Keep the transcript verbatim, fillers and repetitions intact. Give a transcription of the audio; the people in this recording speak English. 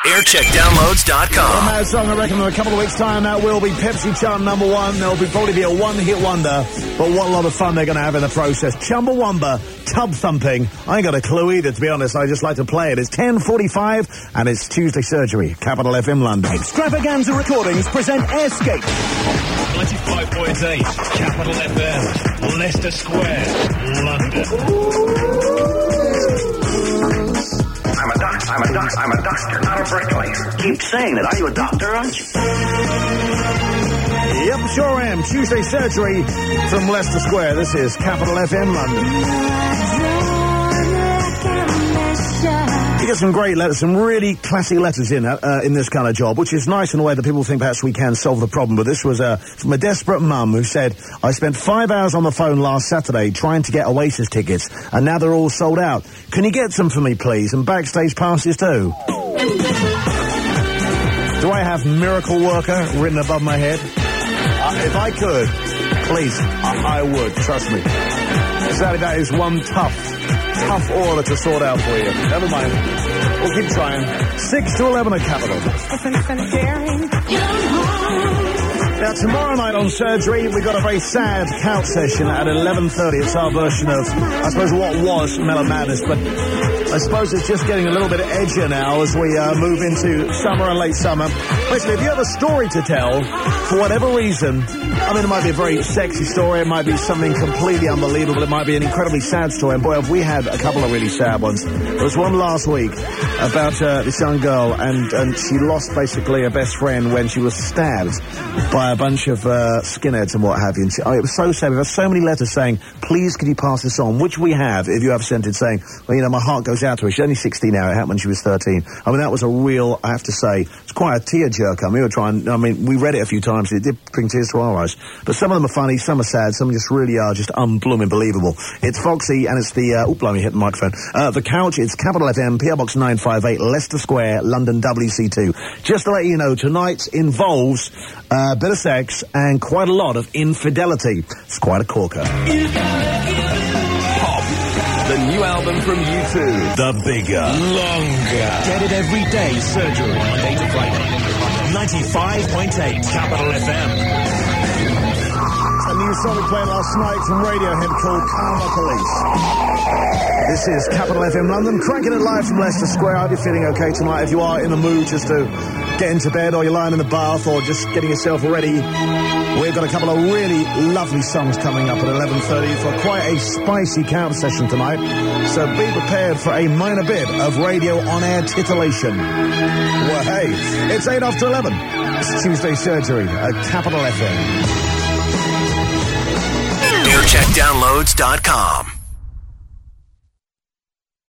aircheck downloads dot com. Well, that song, I reckon in a couple of weeks' time, that will be Pepsi chart number one. There'll be probably be a one-hit wonder, but what a lot of fun they're going to have in the process. Chumbawamba, Tub Thumping. I ain't got a clue either, to be honest. I just like to play it. It's ten forty-five, and it's Tuesday Surgery, Capital F M London. Extravaganza Recordings present Airscape. ninety-five point eight, Capital F M, Leicester Square, London. I'm a doctor. I'm a doctor. I'm a doctor, not a bricklayer. Keep saying it. Are you a doctor, aren't you? Yep, sure am. Tuesday Surgery from Leicester Square. This is Capital F M London. You get some great letters, some really classy letters in uh, in this kind of job, which is nice in a way that people think perhaps we can solve the problem. But this was uh, from a desperate mum who said, I spent five hours on the phone last Saturday trying to get Oasis tickets, and now they're all sold out. Can you get some for me, please? And backstage passes too. Do I have Miracle Worker written above my head? Uh, if I could, please, I, I would, trust me. Sadly, that is one tough, tough order to sort out for you. Never mind. We'll keep trying. six to eleven at Capital. Now, tomorrow night on Surgery, we've got a very sad couch session at eleven thirty. It's our version of, I suppose, what was Mellow Madness, but I suppose it's just getting a little bit edgier now as we uh, move into summer and late summer. Basically, if you have a story to tell, for whatever reason, I mean, it might be a very sexy story, it might be something completely unbelievable, it might be an incredibly sad story, and boy, have we had a couple of really sad ones. There was one last week about uh, this young girl, and, and she lost basically her best friend when she was stabbed by a bunch of uh, skinheads and what have you. And she, oh, it was so sad. We've had so many letters saying, please could you pass this on, which we have, if you have sent it, saying, well, you know, my heart goes out to her. She's only sixteen now. It happened when she was thirteen. I mean, that was a real, I have to say, it's quite a tearjerker. I mean, we were trying, I mean, we read it a few times. It did bring tears to our eyes. But some of them are funny, some are sad, some just really are just unblooming believable. It's Foxy, and it's the, uh, oop, blimey, hit the microphone. Uh, the Couch, it's Capital F M, P O Box nine five eight, Leicester Square, London W C two. Just to let you know, tonight involves uh, a bit of sex and quite a lot of infidelity. It's quite a corker. The new album from U two. The Bigger. Longer. Get it every day, Surgery, Monday to Friday. ninety-five point eight, Capital F M. A new song we played last night from Radiohead called Karma Police. This is Capital F M London, cranking it live from Leicester Square. I hope you're feeling okay tonight. If you are in the mood just to get into bed, or you're lying in the bath, or just getting yourself ready, we've got a couple of really lovely songs coming up at eleven thirty for quite a spicy count session tonight. So be prepared for a minor bit of radio on-air titillation. Well, hey, it's eight after eleven. It's Tuesday Surgery at Capital F M. aircheck downloads dot com.